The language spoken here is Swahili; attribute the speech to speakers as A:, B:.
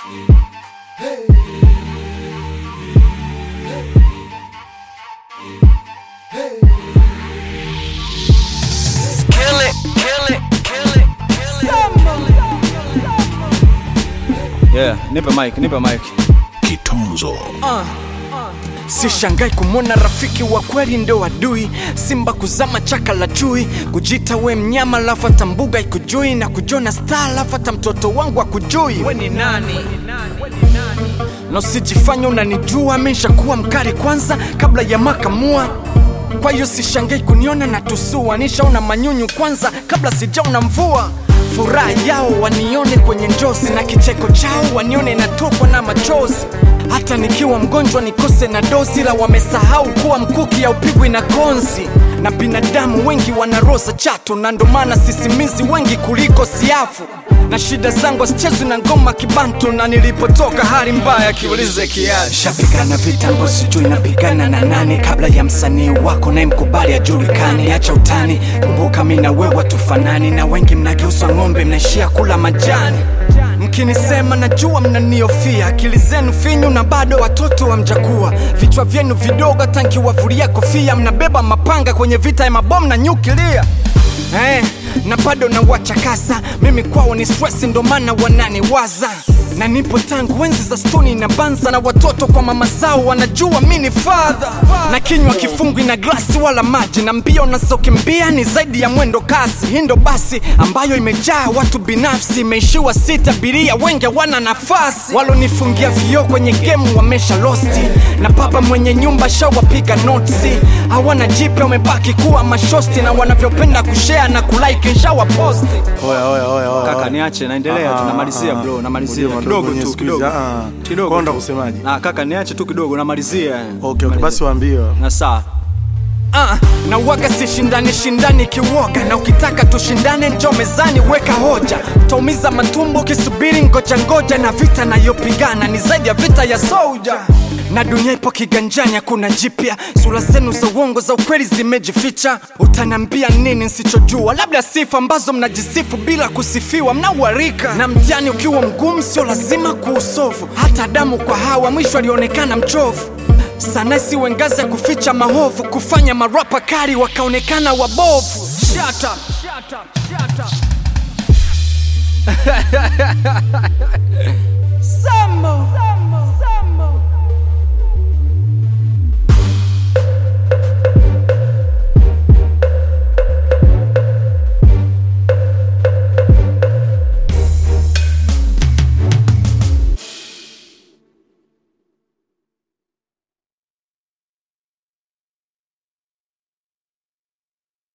A: Yeah, nipe mic.
B: Kitonzo.
C: Sishangai kumwona rafiki wa kweli ndo adui. Simba kuzama chaka la chui, kujita we mnyama lafata mbuga ikujui, na kujona star lafata mtoto wangu akujui. We ni nani? No sijifanya unanijua, misha kuwa mkari kwanza kabla ya makamua. Kwa hiyo sishangai kuniona na tusua, nishaona manyunyu kwanza kabla sijaona mvua. Furaha yao wanione kwenye njozi, na kicheko chao wanione natokwa na machozi. Hata nikiwa mgonjwa nikose na dozi, la wamesahau kuwa mkuki haupigwi na konzi. Na binadamu wengi wanaroza chatu, na ndo maana sisimizi wengi kuliko siafu. Na shida zangu sichezwi na ngoma kibantu, na nilipotoka hali mbaya kiulize kiasi. Shapigana vitambo sijui napigana na nani, kabla ya msanii wako naye mkubali ajulikani. Acha utani, kumbuka mimi na wewe tufanani, na wengi mnageuswa ng'ombe mnaishia kula majani. Mkinisema najua mnaniofia, akili zenu finyu na bado watoto hamjakuwa. Vichwa vyenu vidogo tanki wavulia kofia, mnabeba mapanga kwenye vita ya mabomu na nyukilia. Na bado na wachakasa, mimi kwao ni stress ndo maana wananiwaza. Na nipo tangu enzi za stoni na banza, na watoto kwa mama zao wanajua mimi ni father. Na kinywa kifungwi na glasi wala maji, na mbio nazokimbia ni zaidi ya mwendo kasi. Hindo basi ambayo imejaa watu binafsi, imeishiwa sita biria wengi wana nafasi. Walonifungia vioo kwenye game wamesha losti, na baba mwenye nyumba shawapiga notisi. Hawana jipe wamebaki kuwa mashosti, na wanavyopenda kushare na kulike nshawa posti.
B: Oya.
A: Kaka niache, naendelea tunamalizia bro, namalizia kidogo tu kidogo.
B: Kwenda kusemaje?
A: Kaka niache tu kidogo namalizia.
B: Okay, basi waambie.
A: Na sawa.
C: Na waga shindani kiwoga, na ukitaka tushindane njoo mezani weka hoja. Utaumiza matumbo kisubiri ngoja, na vita nayopigana ni zaidi ya vita ya soldier. Na dunia ipo kiganjani hakuna jipya, sura zenu za uongo za ukweli zimejificha. Utanambia nini nsichojua, labda sifa ambazo mnajisifu bila kusifiwa mnauarika. Na mtihani ukiwa mgumu sio lazima kuusofu, hata Adamu kwa Hawa mwisho alionekana mchovu. Sana siwe ngazi ya kuficha mahovu, kufanya marapa kari wakaonekana wabovu. Shut up.